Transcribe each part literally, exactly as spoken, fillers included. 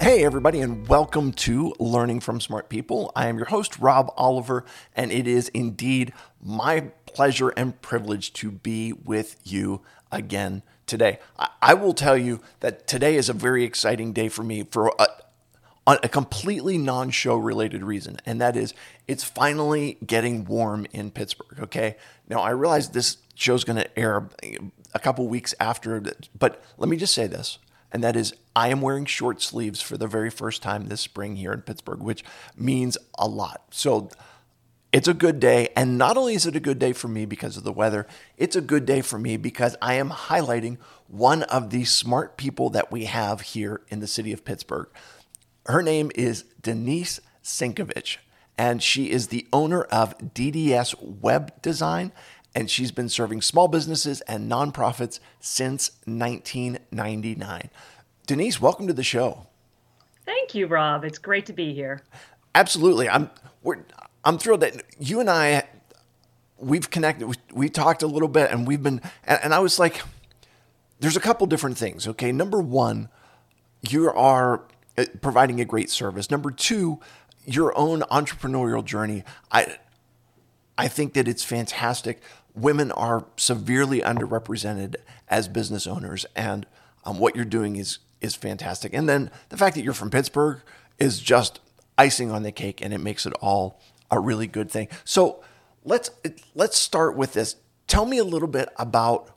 Hey, everybody, and welcome to Learning from Smart People. I am your host, Rob Oliver, and it is indeed my pleasure and privilege to be with you again today. I, I will tell you that today is a very exciting day for me for a, on a completely non-show related reason, and that is it's finally getting warm in Pittsburgh, okay? Now, I realize this show's going to air a couple weeks after, but let me just say this. And that is, I am wearing short sleeves for the very first time this spring here in Pittsburgh, which means a lot. So it's a good day. And not only is it a good day for me because of the weather, it's a good day for me because I am highlighting one of the smart people that we have here in the city of Pittsburgh. Her name is Denise Sinkovich, and she is the owner of D D S Web Design. And she's been serving small businesses and nonprofits since nineteen ninety-nine. Denise, welcome to the show. Thank you, Rob. It's great to be here. Absolutely. I'm we're, I'm thrilled that you and I, we've connected. We, we talked a little bit, and we've been, and, and I was like, there's a couple different things, okay? Number one, you are providing a great service. Number two, your own entrepreneurial journey. I I think that it's fantastic. Women are severely underrepresented as business owners, and um, what you're doing is is fantastic. And then the fact that you're from Pittsburgh is just icing on the cake, and it makes it all a really good thing. So let's let's start with this. Tell me a little bit about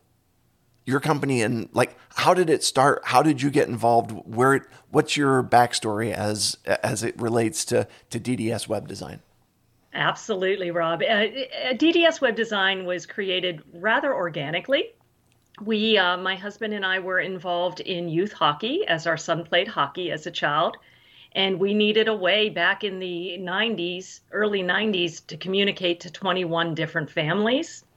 your company and like how did it start? How did you get involved? Where it, what's your backstory as as it relates to to D D S Web Design? Absolutely, Rob. Uh, D D S Web Design was created rather organically. We, uh, my husband and I were involved in youth hockey as our son played hockey as a child. And we needed a way back in the nineties, early nineties, to communicate to twenty-one different families.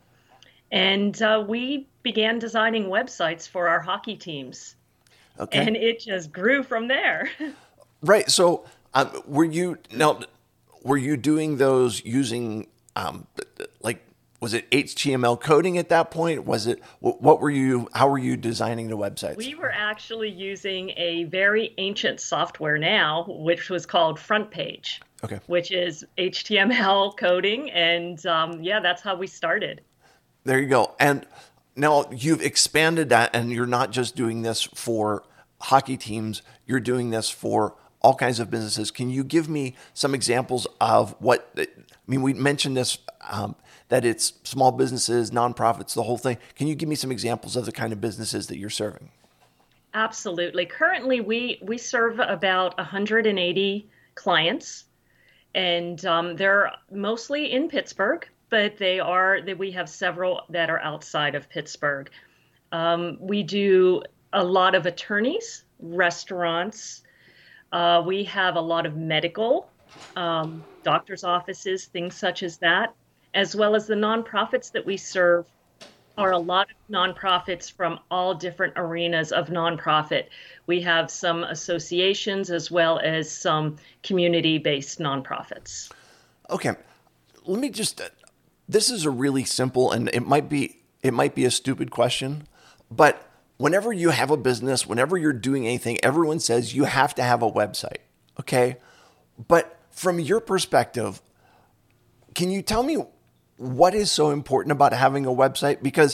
And uh, we began designing websites for our hockey teams. Okay. And it just grew from there. Right. So um, were you, now, were you doing those using, um, like, was it H T M L coding at that point? Was it, what were you, how were you designing the websites? We were actually using a very ancient software now, which was called FrontPage, okay, which is H T M L coding. And um, yeah, that's how we started. There you go. And now you've expanded that, and you're not just doing this for hockey teams, you're doing this for all kinds of businesses. Can you give me some examples of what, I mean, we mentioned this, um, that it's small businesses, nonprofits, the whole thing. Can you give me some examples of the kind of businesses that you're serving? Absolutely. Currently, we, we serve about one hundred eighty clients, and um, they're mostly in Pittsburgh, but they are, that we have several that are outside of Pittsburgh. Um, we do a lot of attorneys, restaurants. Uh, we have a lot of medical, um, doctor's offices, things such as that, as well as the nonprofits that we serve are a lot of nonprofits from all different arenas of nonprofit. We have some associations as well as some community-based nonprofits. Okay, let me just, this is a really simple, and it might be, it might be a stupid question, but whenever you have a business, whenever you're doing anything, everyone says you have to have a website, okay? But from your perspective, can you tell me what is so important about having a website? Because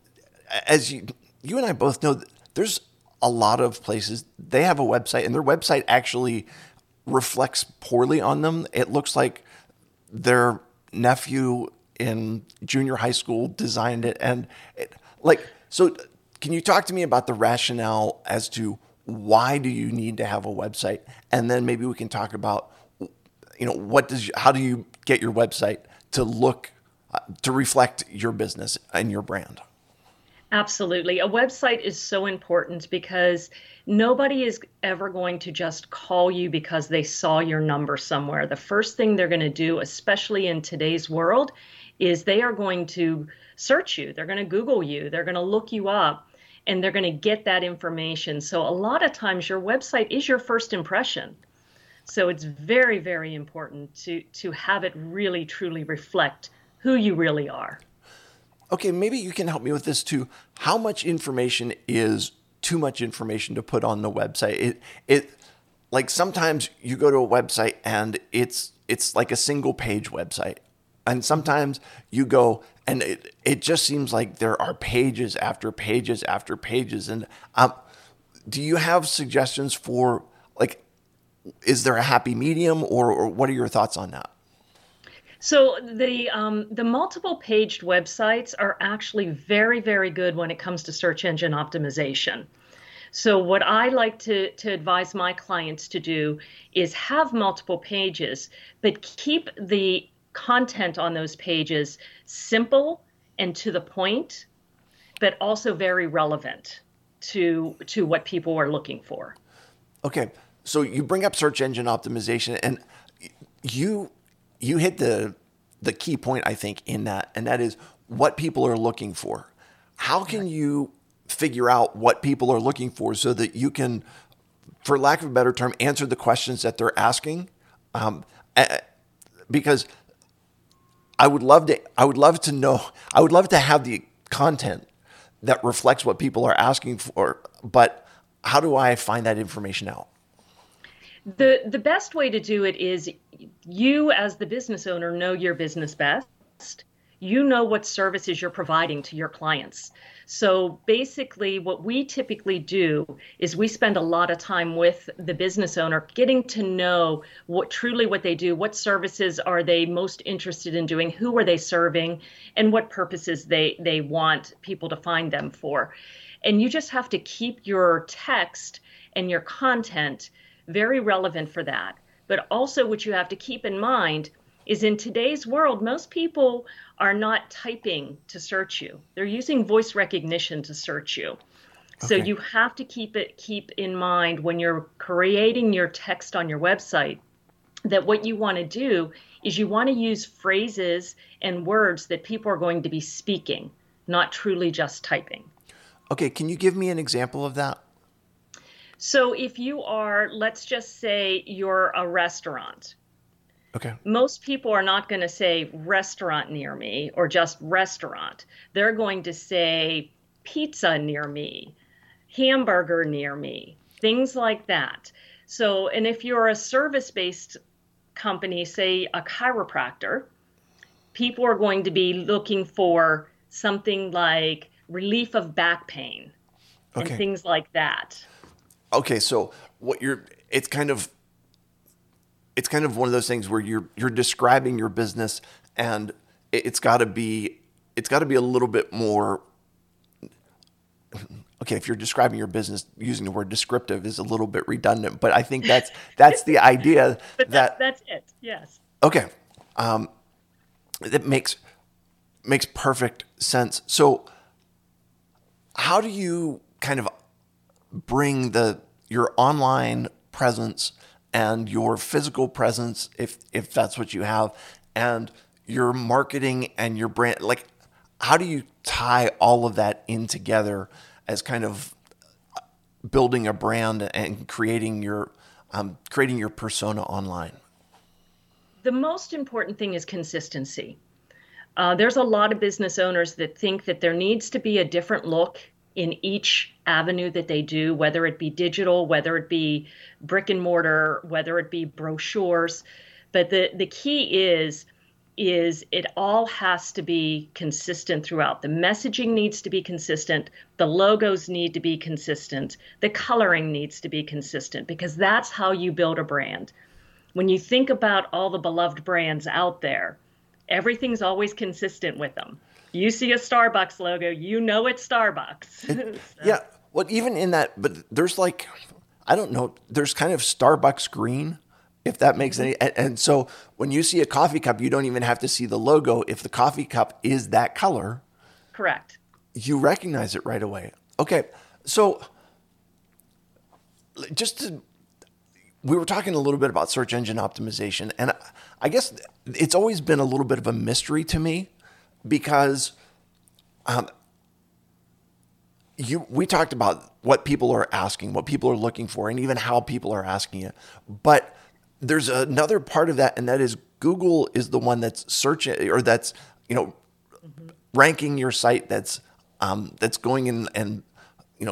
as you, you and I both know, there's a lot of places, they have a website and their website actually reflects poorly on them. It looks like their nephew in junior high school designed it. And it, like, so can you talk to me about the rationale as to why do you need to have a website? And then maybe we can talk about, you know, what does, how do you get your website to look, uh, to reflect your business and your brand? Absolutely. A website is so important because nobody is ever going to just call you because they saw your number somewhere. The first thing they're going to do, especially in today's world, is they are going to search you. They're going to Google you. They're going to look you up. And they're going to get that information. So a lot of times your website is your first impression. So it's very, very important to, to have it really, truly reflect who you really are. Okay, maybe you can help me with this too. How much information is too much information to put on the website? It, it, like sometimes you go to a website and it's it's like a single page website, and sometimes you go and it, it just seems like there are pages after pages after pages. And um, do you have suggestions for, like, is there a happy medium, or, or what are your thoughts on that? So the um, the multiple paged websites are actually very, very good when it comes to search engine optimization. So what I like to, to advise my clients to do is have multiple pages, but keep the content on those pages simple and to the point, but also very relevant to to what people are looking for. Okay, so you bring up search engine optimization, and you you hit the the key point, I think, in that, and that is what people are looking for. How can you figure out what people are looking for so that you can, for lack of a better term, answer the questions that they're asking? Um, because I would love to, I would love to know, I would love to have the content that reflects what people are asking for, but how do I find that information out? The the best way to do it is you, as the business owner, know your business best. You know what services you're providing to your clients. So basically, what we typically do is we spend a lot of time with the business owner getting to know what truly what they do, what services are they most interested in doing, who are they serving, and what purposes they, they want people to find them for. And you just have to keep your text and your content very relevant for that. But also what you have to keep in mind is in today's world, most people are not typing to search you. They're using voice recognition to search you. So Okay. you have to keep it keep in mind when you're creating your text on your website that what you want to do is you want to use phrases and words that people are going to be speaking, not truly just typing. Okay, can you give me an example of that? So if you are, let's just say you're a restaurant. Okay. Most people are not going to say restaurant near me or just restaurant. They're going to say pizza near me, hamburger near me, things like that. So, and if you're a service-based company, say a chiropractor, people are going to be looking for something like relief of back pain and Okay. things like that. Okay, so what you're it's kind of it's kind of one of those things where you're you're describing your business, and it- it's got to be it's got to be a little bit more. Okay, if you're describing your business, using the word descriptive is a little bit redundant, but I think that's that's the idea But that's that that's it. Yes. okay, um, that makes makes perfect sense. So how do you kind of bring the your online presence and your physical presence, if if that's what you have, and your marketing and your brand, like, how do you tie all of that in together as kind of building a brand and creating your um, creating your persona online? The most important thing is consistency. Uh, there's a lot of business owners that think that there needs to be a different look in each avenue that they do, whether it be digital, whether it be brick and mortar, whether it be brochures. But the, the key is, is it all has to be consistent throughout. The messaging needs to be consistent. The logos need to be consistent. The coloring needs to be consistent, because that's how you build a brand. When you think about all the beloved brands out there, everything's always consistent with them. You see a Starbucks logo, you know it's Starbucks. It, So, yeah, well, even in that, but there's like, I don't know, there's kind of Starbucks green, if that makes any. And, and so when you see a coffee cup, you don't even have to see the logo. If the coffee cup is that color, correct. you recognize it right away. Okay, so just to, we were talking a little bit about search engine optimization, and I guess it's always been a little bit of a mystery to me, because um, you we talked about what people are asking, what people are looking for, and even how people are asking it. But there's another part of that, and that is Google is the one that's searching, or that's, you know, mm-hmm. ranking your site, that's um, that's going in and, you know,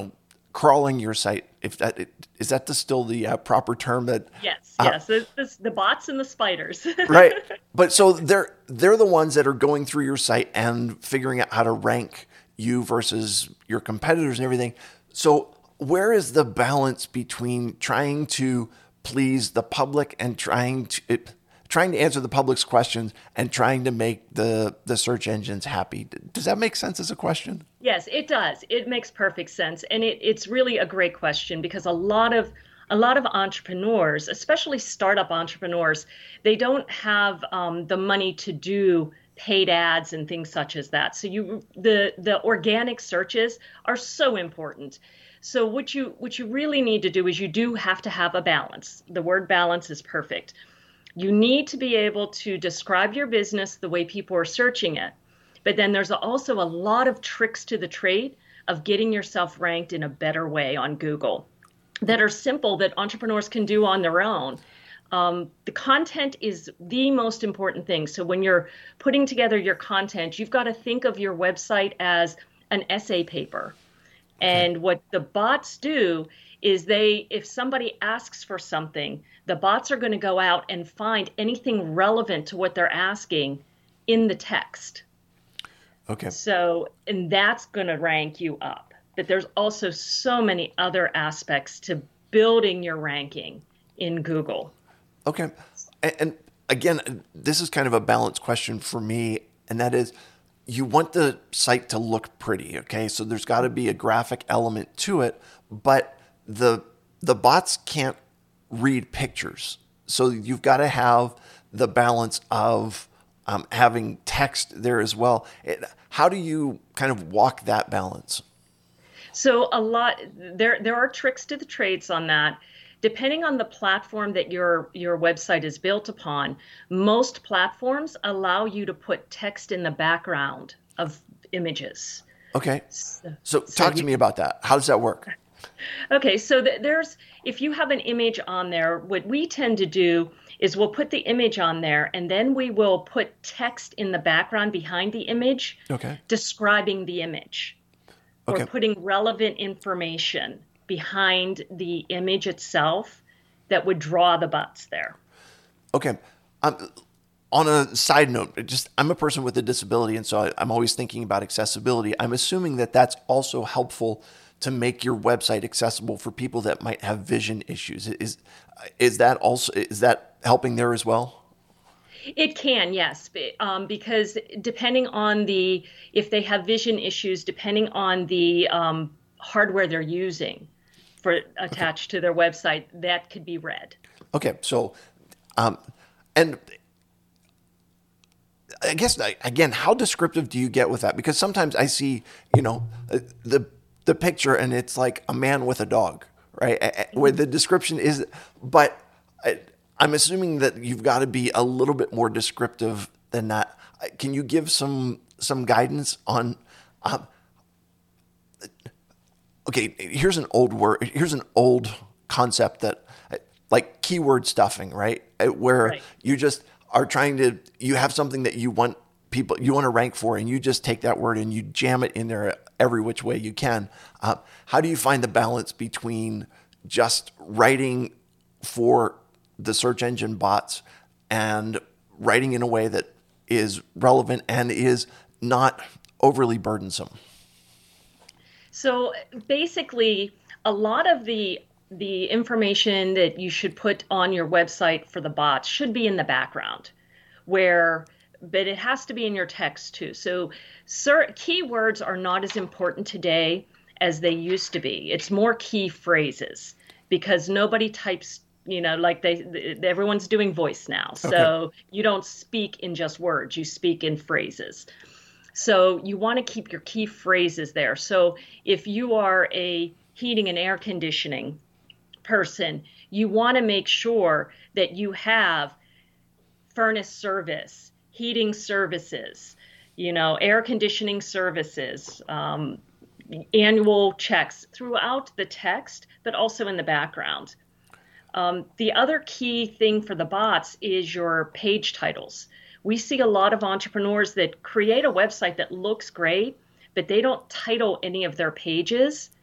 crawling your site. If that is that the, still the uh, proper term that Yes, uh, yes, the, the, the bots and the spiders. right? But so they're they're the ones that are going through your site and figuring out how to rank you versus your competitors and everything. So where is the balance between trying to please the public and trying to it, trying to answer the public's questions and trying to make the the search engines happy? Does that make sense as a question? Yes, it does. It makes perfect sense. And it, it's really a great question because a lot of a lot of entrepreneurs, especially startup entrepreneurs, they don't have um, the money to do paid ads and things such as that. So you the the organic searches are so important. So what you what you really need to do is you do have to have a balance. The word balance is perfect. You need to be able to describe your business the way people are searching it. But then there's also a lot of tricks to the trade of getting yourself ranked in a better way on Google that are simple that entrepreneurs can do on their own. Um, the content is the most important thing. So when you're putting together your content, you've got to think of your website as an essay paper. And what the bots do is they, if somebody asks for something, the bots are going to go out and find anything relevant to what they're asking in the text. Okay. So, and that's going to rank you up. But there's also so many other aspects to building your ranking in Google. Okay. And, and again, this is kind of a balanced question for me, and that is, you want the site to look pretty, okay? So there's got to be a graphic element to it, but the the bots can't read pictures. So you've got to have the balance of um, having text there as well. It, how do you kind of walk that balance? So a lot there there are tricks to the trades on that. Depending on the platform that your your website is built upon, most platforms allow you to put text in the background of images. Okay. So, So so talk to you, me about that. How does that work? okay, so th- there's if you have an image on there, what we tend to do is we'll put the image on there and then we will put text in the background behind the image Okay. describing the image or Okay. putting relevant information behind the image itself that would draw the butts there. Okay. Um, on a side note, it just I'm a person with a disability, and so I, I'm always thinking about accessibility. I'm assuming that that's also helpful to make your website accessible for people that might have vision issues. Is is that also is that helping there as well? It can, yes, be- um, because depending on the if they have vision issues, depending on the um, hardware they're using for attached to their website, that could be read. Okay. So, um, and I guess again, how descriptive do you get with that? Because sometimes I see, you know, uh, the the picture and it's like a man with a dog, right? Uh, uh, Where the description is, but I, I'm assuming that you've got to be a little bit more descriptive than that. Uh, Can you give some some guidance on? Um, okay, here's an old word. Here's an old concept that, uh, like keyword stuffing, right? Uh, Where Right. you just are trying to, you have something that you want people, you want to rank for, and you just take that word and you jam it in there every which way you can. Uh, how do you find the balance between just writing for the search engine bots and writing in a way that is relevant and is not overly burdensome? So basically, a lot of the the information that you should put on your website for the bots should be in the background, where but it has to be in your text too. So cer- keywords are not as important today as they used to be. It's more key phrases because nobody types, you know, like they, th- everyone's doing voice now. So Okay. you don't speak in just words, you speak in phrases. So you want to keep your key phrases there. So if you are a heating and air conditioning person, you want to make sure that you have furnace service, heating services, you know, air conditioning services, um, annual checks throughout the text, but also in the background. Um, the other key thing for the bots is your page titles. We see a lot of entrepreneurs that create a website that looks great, but they don't title any of their pages.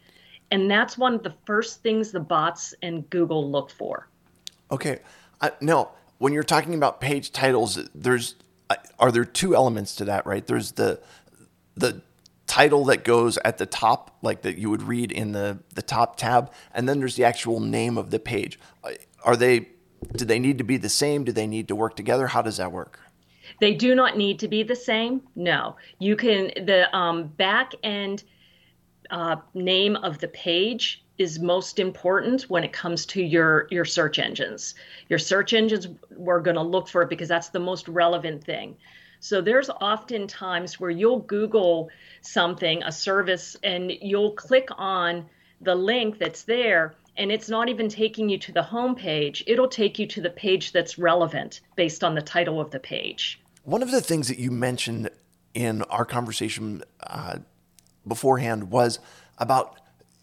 And that's one of the first things the bots and Google look for. Okay. Uh, now, when you're talking about page titles, there's uh, are there two elements to that, right? There's the the title that goes at the top, like that you would read in the the top tab, and then there's the actual name of the page. Uh, Are they? Do they need to be the same? Do they need to work together? How does that work? They do not need to be the same. No, you can, the um, back end uh, name of the page is most important when it comes to your your search engines. Your search engines we're going to look for it because that's the most relevant thing. So there's often times where you'll Google something, a service, and you'll click on the link that's there, and it's not even taking you to the home page. It'll take you to the page that's relevant based on the title of the page. One of the things that you mentioned in our conversation uh, beforehand was about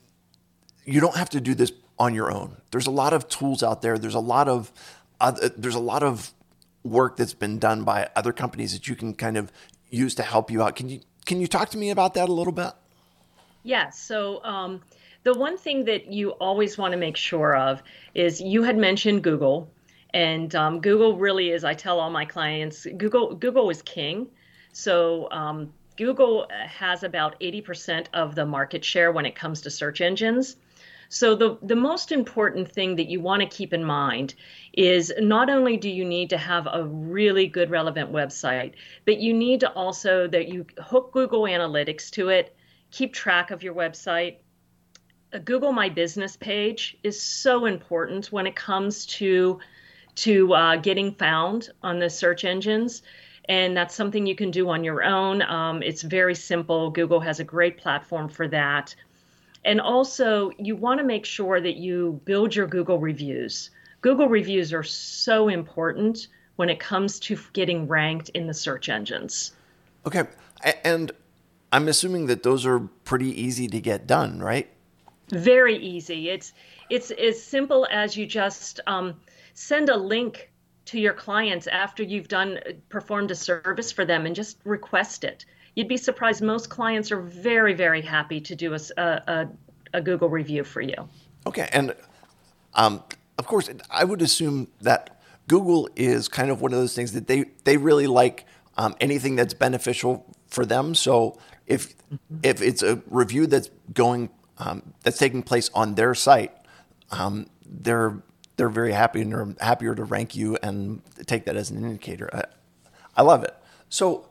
you don't have to do this on your own. There's a lot of tools out there. There's a lot of uh, there's a lot of work that's been done by other companies that you can kind of use to help you out. Can you can you talk to me about that a little bit? Yeah, so um, the one thing that you always want to make sure of is you had mentioned Google, and um, Google really is, I tell all my clients, Google Google is king. So um, Google has about eighty percent of the market share when it comes to search engines. So the, the most important thing that you want to keep in mind is not only do you need to have a really good relevant website, but you need to also that you hook Google Analytics to it, keep track of your website. A Google My Business page is so important when it comes to, to uh, getting found on the search engines. And that's something you can do on your own. Um, it's very simple. Google has a great platform for that. And also, you want to make sure that you build your Google reviews. Google reviews are so important when it comes to getting ranked in the search engines. Okay. And I'm assuming that those are pretty easy to get done, right? Very easy. It's it's as simple as you just um, send a link to your clients after you've done performed a service for them and just request it. You'd be surprised. Most clients are very, very happy to do a, a, a Google review for you. Okay. And um, of course, I would assume that Google is kind of one of those things that they, they really like um, anything that's beneficial for them. So if if it's a review that's going um, that's taking place on their site, um, they're they're very happy and they're happier to rank you and take that as an indicator. I, I love it. So.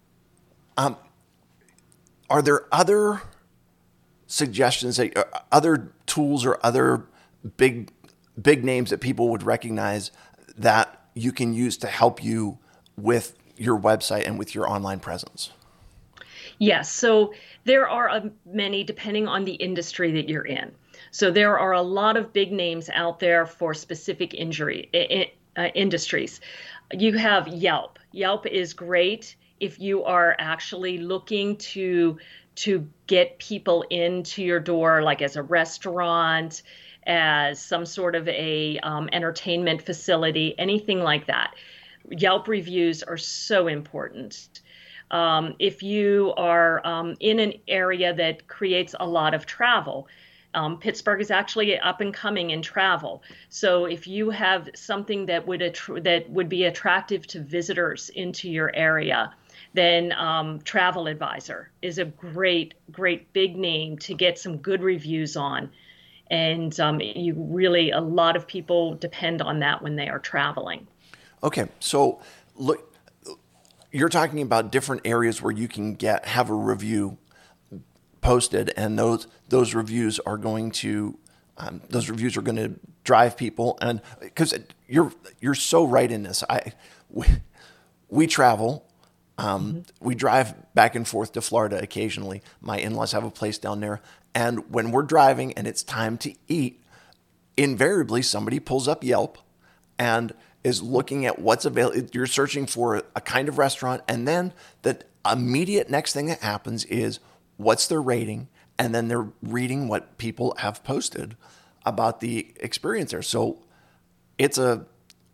Um, are there other suggestions, that, uh, other tools or other big, big names that people would recognize that you can use to help you with your website and with your online presence? Yes, so there are uh, many depending on the industry that you're in. So there are a lot of big names out there for specific injury uh, industries. You have Yelp. Yelp is great if you are actually looking to to get people into your door, like as a restaurant, as some sort of a um, entertainment facility, anything like that. Yelp reviews are so important. Um, if you are um, in an area that creates a lot of travel, um, Pittsburgh is actually up and coming in travel. So if you have something that would attr- that would be attractive to visitors into your area, then um, Travel Advisor is a great, great big name to get some good reviews on. And um, you really, a lot of people depend on that when they are traveling. Okay, so look, you're talking about different areas where you can get have a review posted, and those those reviews are going to um, those reviews are going to drive people, and because you're you're so right in this. I we, we travel. Um, mm-hmm. We drive back and forth to Florida occasionally. My in-laws have a place down there. And when we're driving and it's time to eat, invariably somebody pulls up Yelp and is looking at what's available. You're searching for a kind of restaurant. And then the immediate next thing that happens is what's their rating? And then they're reading what people have posted about the experience there. So it's a,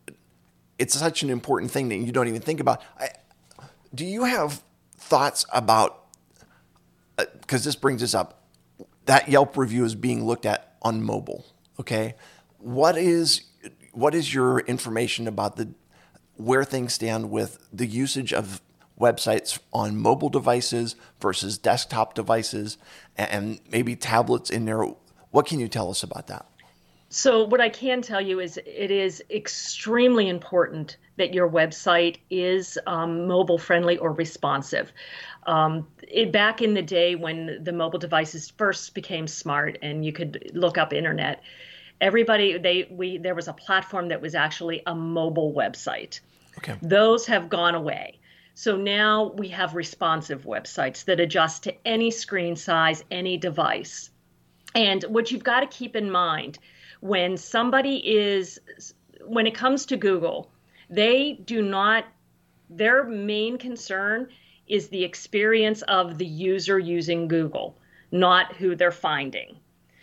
it's such an important thing that you don't even think about. I, Do you have thoughts about, because uh, this brings us up, that Yelp review is being looked at on mobile. Okay, what is what is your information about the where things stand with the usage of websites on mobile devices versus desktop devices and maybe tablets in there? What can you tell us about that? So, what I can tell you is it is extremely important that your website is um, mobile friendly or responsive. Um, it, back in the day when the mobile devices first became smart and you could look up internet, everybody they we there was a platform that was actually a mobile website. Okay. Those have gone away. So now we have responsive websites that adjust to any screen size, any device. And what you've got to keep in mind when somebody is, when it comes to Google, they do not, their main concern is the experience of the user using Google, not who they're finding.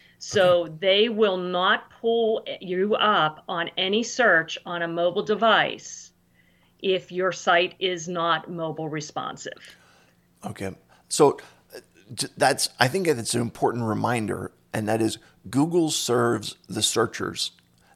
So okay. They will not pull you up on any search on a mobile device if your site is not mobile responsive. Okay. So that's, I think it's an important reminder, and that is Google serves the searchers,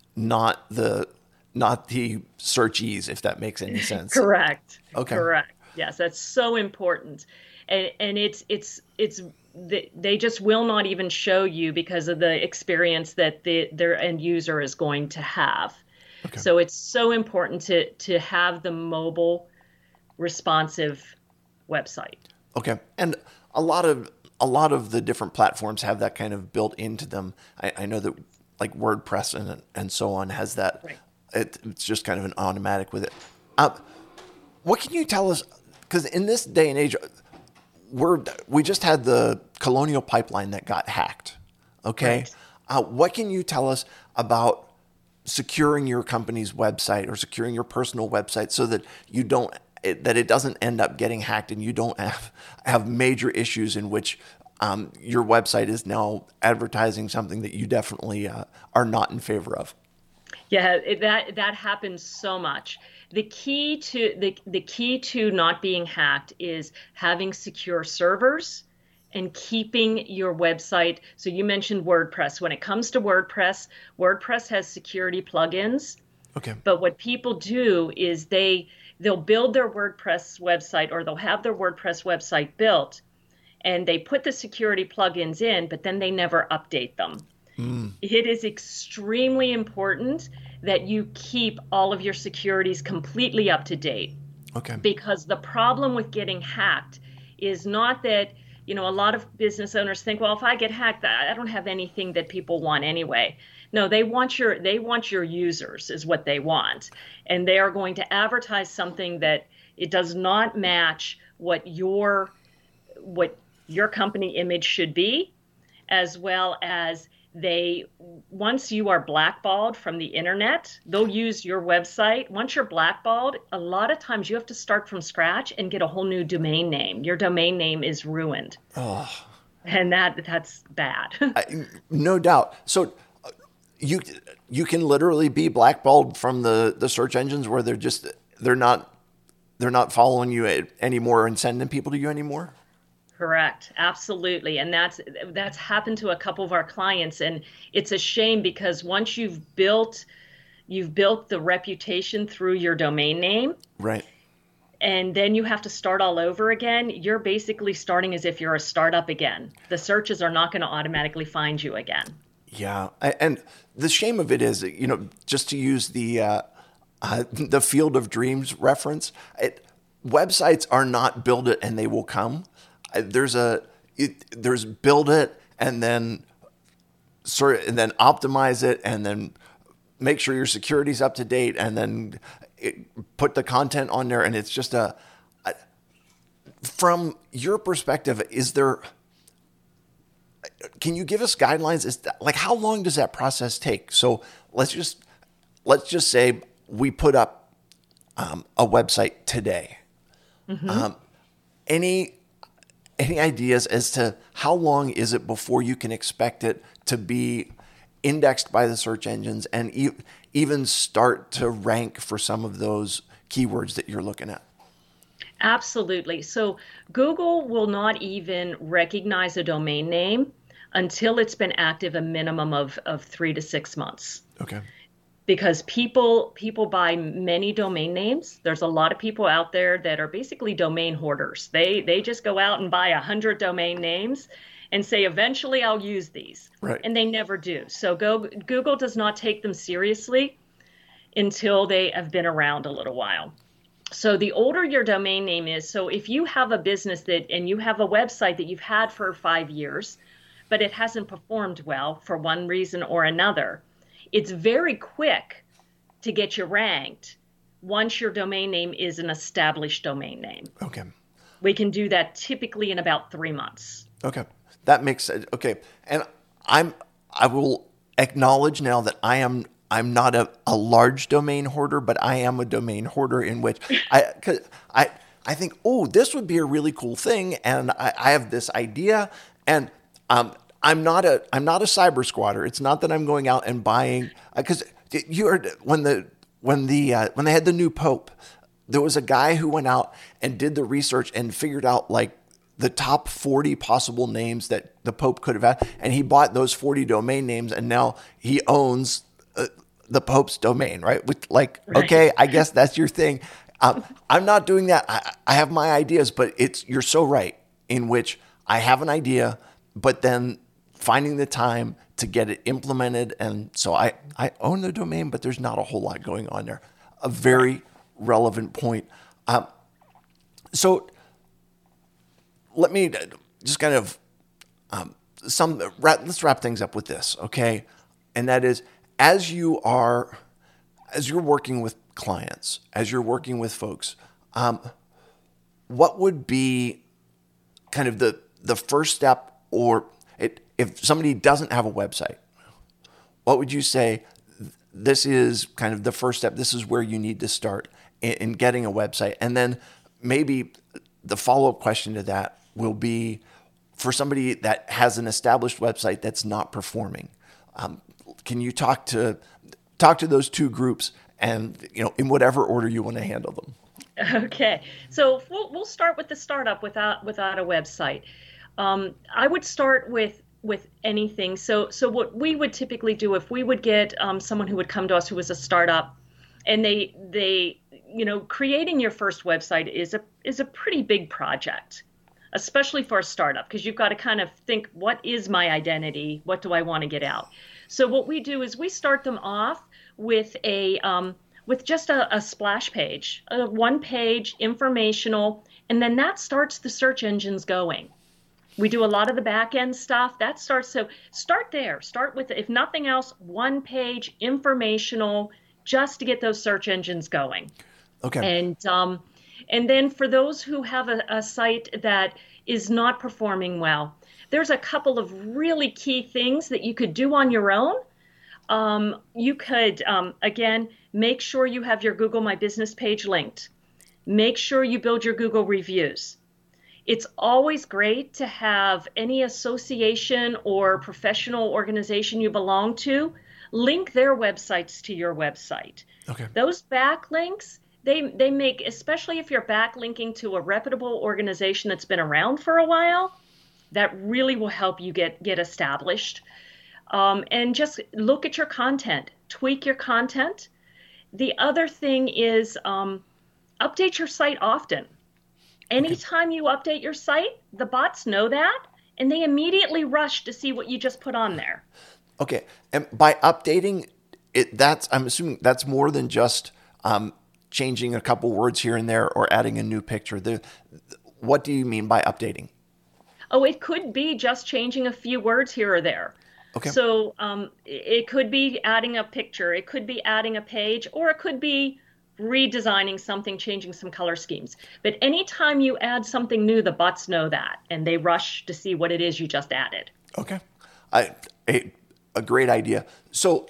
not the not the searchies, if that makes any sense. Correct. Okay. Correct. Yes, that's so important. And and it's it's it's they just will not even show you because of the experience that the their end user is going to have. Okay. So it's so important to to have the mobile responsive website. Okay. And a lot of a lot of the different platforms have that kind of built into them. I, I know that like WordPress and and so on has that. Right. It, it's just kind of an automatic with it. Uh, what can you tell us? Because in this day and age, we're we just had the Colonial Pipeline that got hacked. Okay. Right. Uh, what can you tell us about securing your company's website or securing your personal website so that you don't It, that it doesn't end up getting hacked and you don't have, have major issues in which um, your website is now advertising something that you definitely uh, are not in favor of? Yeah, it, that that happens so much. The key to the the key to not being hacked is having secure servers and keeping your website. So you mentioned WordPress. When it comes to WordPress, WordPress has security plugins. Okay. But what people do is they they'll build their WordPress website, or they'll have their WordPress website built, and they put the security plugins in, but then they never update them. Mm. It is extremely important that you keep all of your securities completely up to date. Okay. Because the problem with getting hacked is not that, you know, a lot of business owners think, well, if I get hacked, I don't have anything that people want anyway. No, they want your they want your users is what they want. And they are going to advertise something that it does not match what your what your company image should be, as well as they once you are blackballed from the internet, they'll use your website. Once you're blackballed, a lot of times you have to start from scratch and get a whole new domain name. Your domain name is ruined. Oh. And that that's bad. I, no doubt. So You you can literally be blackballed from the, the search engines where they're just they're not they're not following you anymore and sending people to you anymore. Correct, absolutely, and that's that's happened to a couple of our clients, and it's a shame because once you've built you've built the reputation through your domain name, right, and then you have to start all over again. You're basically starting as if you're a startup again. The searches are not going to automatically find you again. Yeah, and the shame of it is, you know, just to use the uh, uh, the Field of Dreams reference, it, websites are not build it and they will come. There's a it, there's build it and then sort of, and then optimize it and then make sure your security's up to date and then it, put the content on there, and it's just a, a. From your perspective, is there? Can you give us guidelines? Is that, like, how long does that process take? So let's just let's just say we put up um, a website today. Mm-hmm. Um, any any ideas as to how long is it before you can expect it to be indexed by the search engines and e- even start to rank for some of those keywords that you're looking at? Absolutely. So Google will not even recognize a domain name until it's been active a minimum of, of three to six months. Okay. Because people people buy many domain names. There's a lot of people out there that are basically domain hoarders. They they just go out and buy a hundred domain names and say, eventually I'll use these. Right. And they never do. So go, Google does not take them seriously until they have been around a little while. So the older your domain name is, so if you have a business that, and you have a website that you've had for five years, but it hasn't performed well for one reason or another, it's very quick to get you ranked once your domain name is an established domain name. Okay. We can do that typically in about three months. Okay. That makes sense. Okay. And I'm, I will acknowledge now that I am, I'm not a, a large domain hoarder, but I am a domain hoarder in which I, cause I, I think, oh, this would be a really cool thing. And I, I have this idea, and, um, I'm not a, I'm not a cyber squatter. It's not that I'm going out and buying, because uh, you heard when the, when the, uh, when they had the new Pope, there was a guy who went out and did the research and figured out like the top forty possible names that the Pope could have had. And he bought those forty domain names, and now he owns uh, the Pope's domain, right? With like, right. Okay, I guess that's your thing. Um, I'm not doing that. I, I have my ideas, but it's, you're so right, in which I have an idea, but then finding the time to get it implemented. And so I, I own the domain, but there's not a whole lot going on there. A very relevant point. Um, so let me just kind of, um, some, wrap, let's wrap things up with this. Okay. And that is, as you are, as you're working with clients, as you're working with folks, um, what would be kind of the, the first step, or it, if somebody doesn't have a website, what would you say this is kind of the first step? This is where you need to start in, in getting a website. And then maybe the follow-up question to that will be for somebody that has an established website that's not performing. Um, can you talk to talk to those two groups, and you know, in whatever order you want to handle them? Okay, so we'll we'll start with the startup without without a website. Um, I would start with with anything. So so what we would typically do, if we would get um, someone who would come to us who was a startup, and they they you know, creating your first website is a is a pretty big project, especially for a startup, because you've got to kind of think, what is my identity? What do I want to get out? So what we do is we start them off with a um, with just a, a splash page, a one page informational, and then that starts the search engines going. We do a lot of the back end stuff. That starts, so start there. Start with, if nothing else, one page informational, just to get those search engines going. Okay. And um, and then for those who have a, a site that is not performing well, there's a couple of really key things that you could do on your own. Um, you could, um, again, make sure you have your Google My Business page linked. Make sure you build your Google reviews. It's always great to have any association or professional organization you belong to link their websites to your website. Okay. Those backlinks, they they make, especially if you're backlinking to a reputable organization that's been around for a while, that really will help you get, get established. Um, and just look at your content, tweak your content. The other thing is um, update your site often. Anytime you update your site, the bots know that, and they immediately rush to see what you just put on there. Okay. And by updating it, that's, I'm assuming that's more than just um, changing a couple words here and there or adding a new picture. The, what do you mean by updating? Oh, it could be just changing a few words here or there. Okay. So um, it could be adding a picture, it could be adding a page, or it could be redesigning something, changing some color schemes. But anytime you add something new, the bots know that, and they rush to see what it is you just added. Okay. I, a, a great idea. So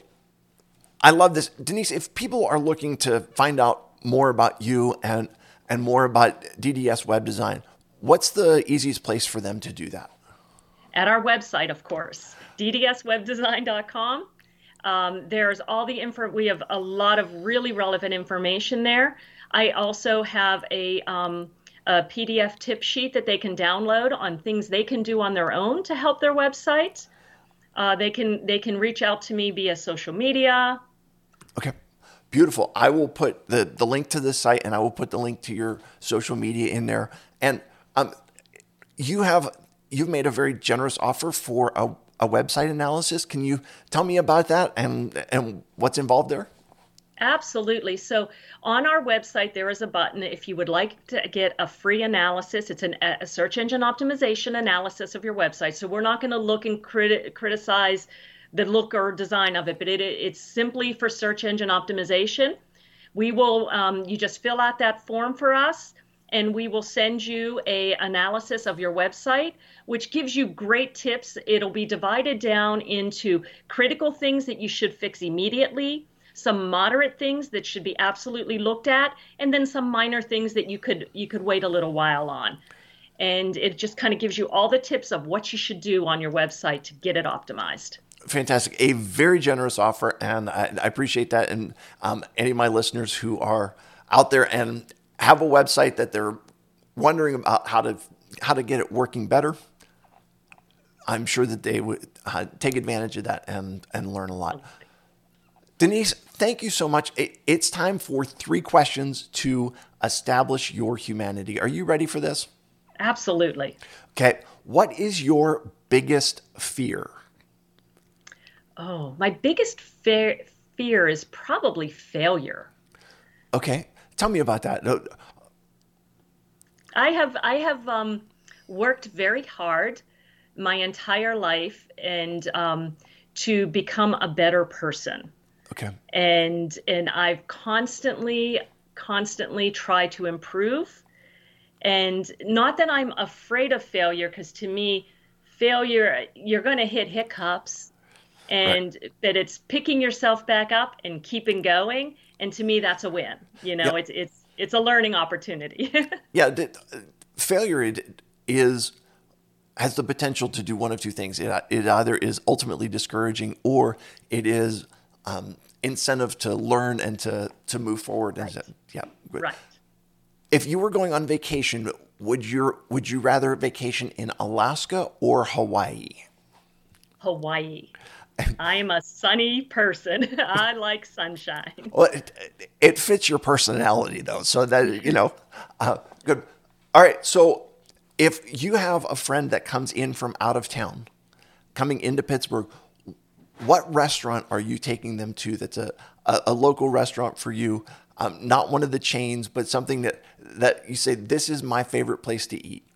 I love this. Denise, if people are looking to find out more about you and, and more about D D S Web Design, what's the easiest place for them to do that? At our website, of course, d d s web design dot com. Um, there's all the info. We have a lot of really relevant information there. I also have a, um, a P D F tip sheet that they can download on things they can do on their own to help their website. Uh, they can they can reach out to me via social media. Okay. Beautiful. I will put the, the link to this site and I will put the link to your social media in there. And um, you have you've made a very generous offer for a, a website analysis. Can you tell me about that and and what's involved there? Absolutely. So on our website, there is a button if you would like to get a free analysis. It's an, a search engine optimization analysis of your website. So we're not going to look and criti- criticize the look or design of it, but it, it's simply for search engine optimization. We will, um, you just fill out that form for us, and we will send you a analysis of your website, which gives you great tips. It'll be divided down into critical things that you should fix immediately, some moderate things that should be absolutely looked at, and then some minor things that you could you could wait a little while on. And it just kind of gives you all the tips of what you should do on your website to get it optimized. Fantastic. A very generous offer, and I, I appreciate that. And um, any of my listeners who are out there and have a website that they're wondering about how to how to get it working better, I'm sure that they would uh, take advantage of that and, and learn a lot. Denise, thank you so much. It's time for three questions to establish your humanity. Are you ready for this? Absolutely. Okay. What is your biggest fear? Oh, my biggest fear fear is probably failure. Okay. Tell me about that. I have I have um, worked very hard my entire life and um, to become a better person. Okay. And and I've constantly, constantly tried to improve. And not that I'm afraid of failure, because to me, failure, you're going to hit hiccups, and Right. that it's picking yourself back up and keeping going. And to me, that's a win. You know, Yeah. it's it's it's a learning opportunity. Yeah. The, failure it is has the potential to do one of two things. It, it either is ultimately discouraging or it is um, incentive to learn and to, to move forward. And Right. to, yeah. Right. If you were going on vacation, would you would you rather vacation in Alaska or Hawaii? Hawaii. I am a sunny person. I like sunshine. Well, it, it fits your personality though, so that you know, uh, good. All right, so if you have a friend that comes in from out of town, coming into Pittsburgh, what restaurant are you taking them to? That's a a, a local restaurant for you, um, not one of the chains, but something that that you say this is my favorite place to eat.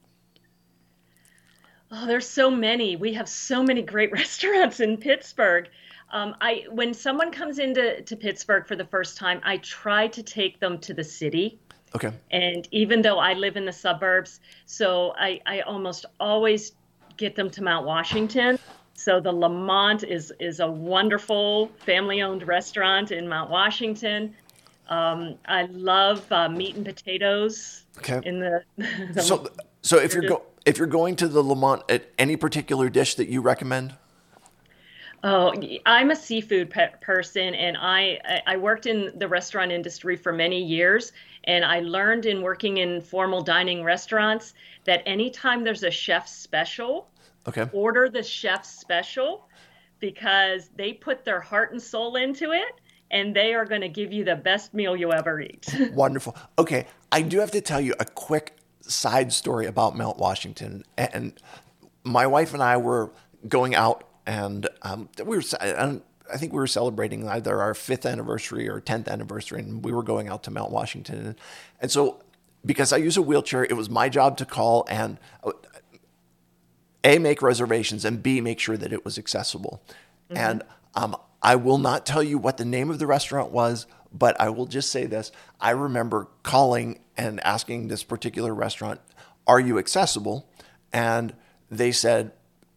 Oh, there's so many. We have so many great restaurants in Pittsburgh. Um, I when someone comes into to Pittsburgh for the first time, I try to take them to the city. Okay. And even though I live in the suburbs, so I, I almost always get them to Mount Washington. So the Lamont is is a wonderful family-owned restaurant in Mount Washington. Um, I love uh, meat and potatoes Okay. in the, the So so if you're go if you're going to the Lamont, at any particular dish that you recommend? Oh, y- I'm a seafood pe person, and I I I worked in the restaurant industry for many years, and I learned in working in formal dining restaurants that anytime there's a chef special, Okay. order the chef's special, because they put their heart and soul into it, and they are going to give you the best meal you ever eat. Wonderful. Okay, I do have to tell you a quick side story about Mount Washington. And my wife and I were going out, and um, we were. I I think we were celebrating either our fifth anniversary or tenth anniversary, and we were going out to Mount Washington. And, and so, because I use a wheelchair, it was my job to call and uh, A, make reservations, and B, make sure that it was accessible. And um, I will not tell you what the name of the restaurant was, but I will just say this. I remember calling and asking this particular restaurant, are you accessible? And they said,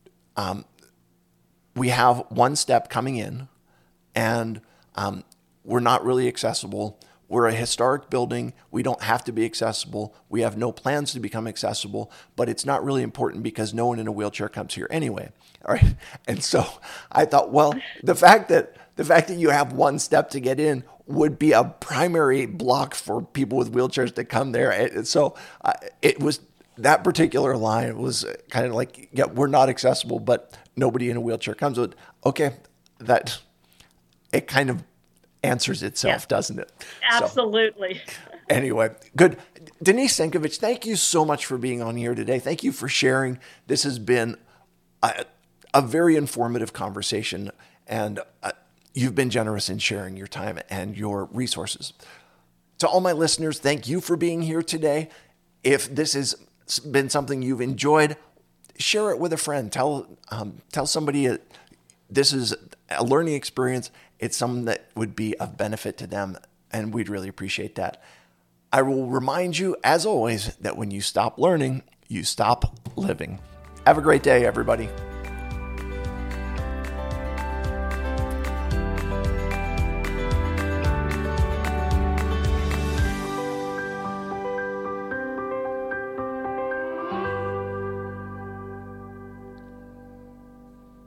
we have one step coming in, and um, we're not really accessible. We're a historic building. We don't have to be accessible. We have no plans to become accessible, but it's not really important because no one in a wheelchair comes here anyway. All right. And so I thought, well, the fact that the fact that you have one step to get in would be a primary block for people with wheelchairs to come there. And so uh, it was that particular line was kind of like, yeah, we're not accessible, but nobody in a wheelchair comes with, okay, that it kind of answers itself, yeah. doesn't it? Absolutely. So, anyway, good. Denise Stankovich, thank you so much for being on here today. Thank you for sharing. This has been a, a very informative conversation, and uh, you've been generous in sharing your time and your resources. To all my listeners, thank you for being here today. If this has been something you've enjoyed, share it with a friend. Tell um, tell somebody uh, this is a learning experience. It's something that would be of benefit to them, and we'd really appreciate that. I will remind you, as always, that when you stop learning, you stop living. Have a great day, everybody.